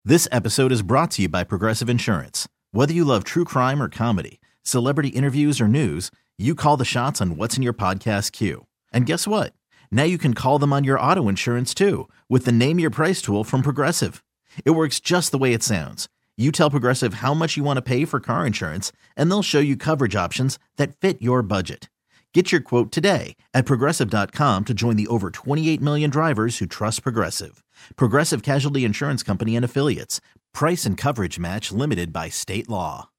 This episode is brought to you by Progressive Insurance. Whether you love true crime or comedy, celebrity interviews or news, you call the shots on what's in your podcast queue. And guess what? Now you can call them on your auto insurance too with the Name Your Price tool from Progressive. It works just the way it sounds. You tell Progressive how much you want to pay for car insurance, and they'll show you coverage options that fit your budget. Get your quote today at Progressive.com to join the over 28 million drivers who trust Progressive. Progressive Casualty Insurance Company and Affiliates. Price and coverage match limited by state law.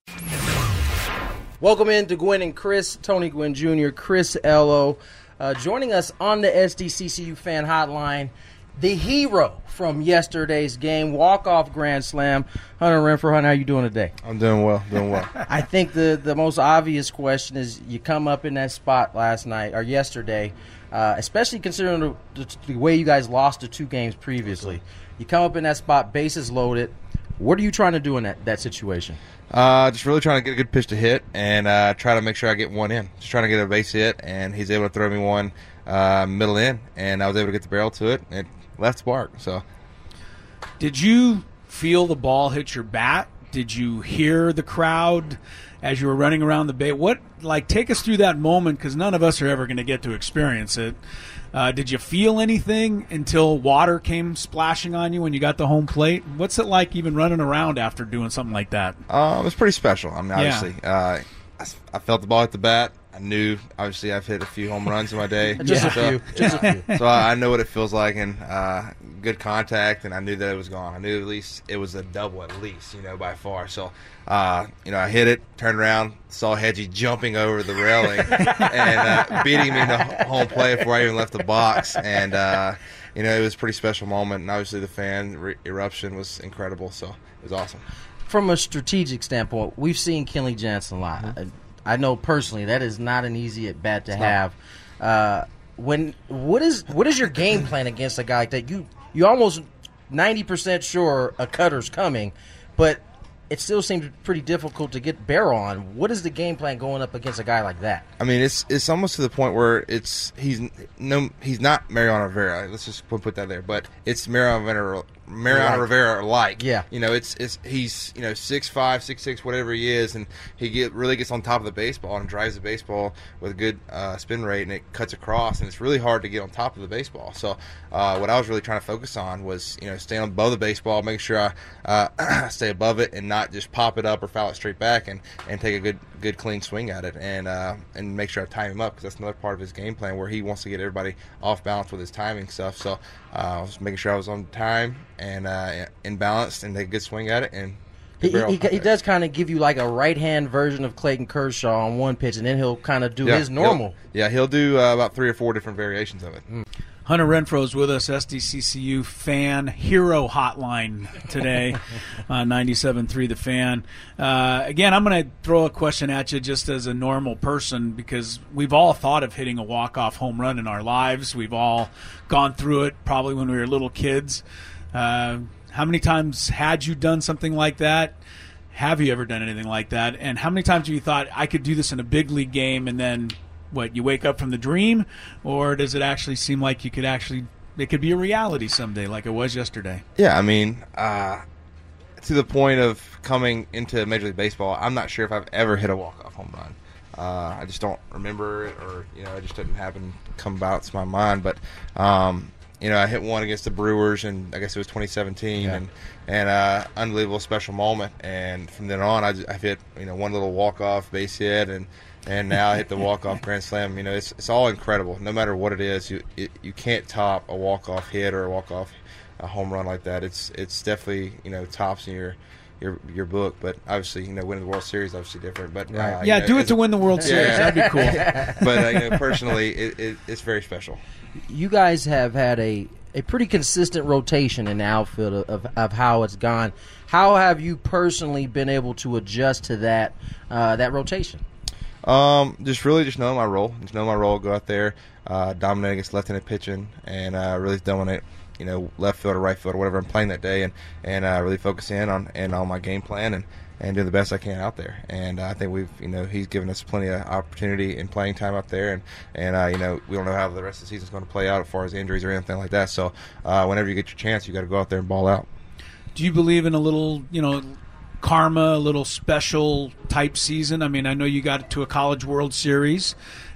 Welcome in to Gwynn and Chris, Tony Gwynn Jr., Chris Ello. Joining us on the SDCCU fan hotline, the hero from yesterday's game, walk-off grand slam, Hunter Renfrow. Hunter, how you doing today? I'm doing well, I think the most obvious question is you come up in that spot last night or yesterday, especially considering the way you guys lost the two games previously. You come up in that spot, bases loaded. What are you trying to do in that situation? Just really trying to get a good pitch to hit and try to make sure I get one in. Just trying to get a base hit, and he's able to throw me one middle in, and I was able to get the barrel to it. It left spark. So, did you feel the ball hit your bat? Did you hear the crowd as you were running around the bay? Take us through that moment, because none of us are ever going to get to experience it. Did you feel anything until water came splashing on you when you got the home plate? What's it like even running around after doing something like that? It was pretty special. I mean, obviously, I felt the ball hit the bat. I knew, obviously, I've hit a few home runs in my day. Just a few. So I know what it feels like, and good contact, and I knew that it was gone. I knew at least it was a double at least, by far. So, I hit it, turned around, saw Hedgie jumping over the railing and beating me in the home plate before I even left the box. And, it was a pretty special moment, and obviously the fan eruption was incredible, so it was awesome. From a strategic standpoint, we've seen Kenley Jansen a lot. Mm-hmm. I know personally that is not an easy at bat to have. What is your game plan against a guy that you almost 90% sure a cutter's coming, but it still seems pretty difficult to get barrel on? What is the game plan going up against a guy like that? I mean, it's almost to the point where he's not Mariano Rivera. Let's just put that there, but it's Mariano Rivera like. Yeah. He's 6'5", 6'6", whatever he is, and he really gets on top of the baseball and drives the baseball with a good spin rate, and it cuts across, and it's really hard to get on top of the baseball. So what I was really trying to focus on was staying above the baseball, making sure I stay above it and not just pop it up or foul it straight back, and take a good clean swing at it, and make sure I time him up, because that's another part of his game plan where he wants to get everybody off balance with his timing stuff. So I was making sure I was on time and in balance and take a good swing at it. And he does kind of give you like a right-hand version of Clayton Kershaw on one pitch, and then he'll kind of do his normal. He'll do about 3 or 4 different variations of it. Hunter Renfrow is with us, SDCCU fan hero hotline today on 97.3 The Fan. Again, I'm going to throw a question at you just as a normal person, because we've all thought of hitting a walk-off home run in our lives. We've all gone through it probably when we were little kids. How many times had you done something like that? Have you ever done anything like that? And how many times have you thought, I could do this in a big league game, and then you wake up from the dream? Or does it actually seem like it could be a reality someday like it was yesterday? Yeah, I mean, to the point of coming into Major League Baseball, I'm not sure if I've ever hit a walk-off home run. I just don't remember it, or, it just didn't come about to my mind. But, I hit one against the Brewers, and I guess it was 2017, and unbelievable special moment. And from then on, I've hit, one little walk-off base hit, and now I hit the walk-off grand slam. It's all incredible. No matter what it is, you can't top a walk-off hit or a home run like that. It's definitely tops in your book. But obviously, winning the World Series is obviously different. But do it to win the World Series. That'd be cool. But personally, it's very special. You guys have had a pretty consistent rotation in the outfield of how it's gone. How have you personally been able to adjust to that rotation? Just knowing my role. Go out there, dominate against left-handed pitching, and really dominate, left field or right field or whatever I'm playing that day, and really focus in on my game plan and do the best I can out there. And I think he's given us plenty of opportunity and playing time out there, and we don't know how the rest of the season is going to play out as far as injuries or anything like that. So whenever you get your chance, you got to go out there and ball out. Do you believe in a little, karma, a little special type season? I mean, I know you got to a College World Series,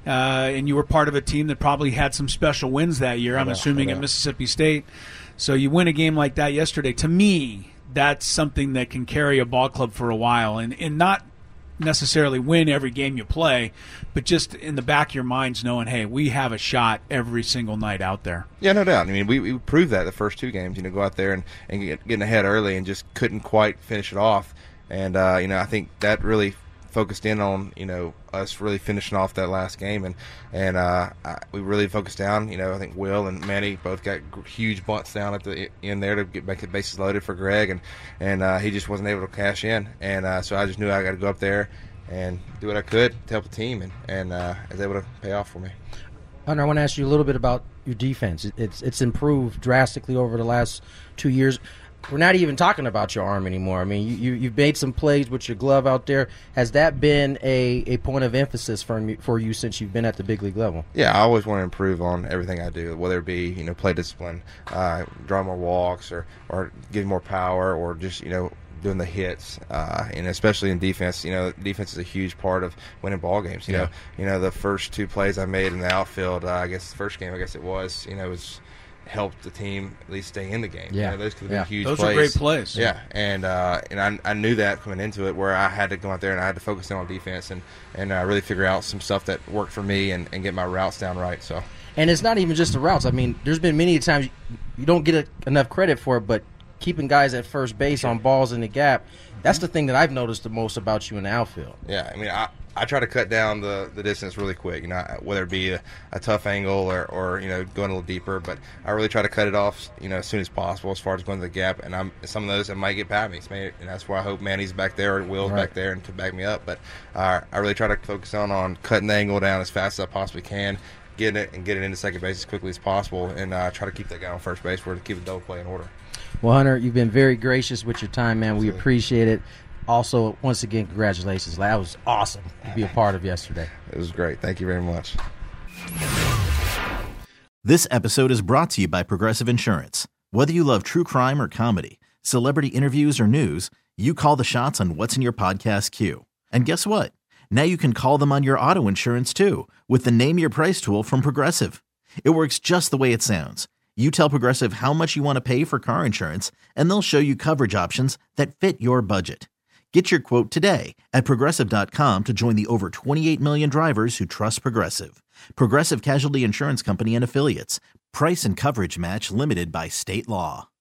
and you were part of a team that probably had some special wins that year, I'm assuming at Mississippi State. So you win a game like that yesterday. To me, that's something that can carry a ball club for a while, and not necessarily win every game you play, but just in the back of your minds knowing, hey, we have a shot every single night out there. Yeah, no doubt. I mean, we proved that the first two games, go out there and getting ahead early and just couldn't quite finish it off. And, I think that really focused in on, us really finishing off that last game. And we really focused down. I think Will and Manny both got huge bunts down at the end there to get back the bases loaded for Greg. And he just wasn't able to cash in. And so I just knew I got to go up there and do what I could to help the team. And I was able to pay off for me. Hunter, I want to ask you a little bit about your defense. It's improved drastically over the last 2 years. We're not even talking about your arm anymore. I mean, you've made some plays with your glove out there. Has that been a point of emphasis for you since you've been at the big league level? Yeah, I always want to improve on everything I do, whether it be play discipline, draw more walks, or give more power, or just doing the hits, and especially in defense. Defense is a huge part of winning ball games. The first two plays I made in the outfield, I guess the first game, it was, helped the team at least stay in the game. Yeah, those could have been huge those plays. Those are great plays. Yeah, and I knew that coming into it, where I had to go out there and I had to focus in on defense and really figure out some stuff that worked for me and get my routes down right. So, and it's not even just the routes. I mean, there's been many times you don't get enough credit for it, but keeping guys at first base on balls in the gap, that's the thing that I've noticed the most about you in the outfield. Yeah, I mean, I try to cut down the distance really quick, whether it be a tough angle or going a little deeper, but I really try to cut it off, as soon as possible as far as going to the gap, and some of those that might get past me, and that's why I hope Manny's back there or Will's back there and to back me up, but I really try to focus on cutting the angle down as fast as I possibly can, getting it into second base as quickly as possible, and try to keep that guy on first base where to keep the double play in order. Well, Hunter, you've been very gracious with your time, man. We appreciate it. Also, once again, congratulations. That was awesome to be a part of yesterday. It was great. Thank you very much. This episode is brought to you by Progressive Insurance. Whether you love true crime or comedy, celebrity interviews or news, you call the shots on what's in your podcast queue. And guess what? Now you can call them on your auto insurance too with the Name Your Price tool from Progressive. It works just the way it sounds. You tell Progressive how much you want to pay for car insurance, and they'll show you coverage options that fit your budget. Get your quote today at Progressive.com to join the over 28 million drivers who trust Progressive. Progressive Casualty Insurance Company and Affiliates. Price and coverage match limited by state law.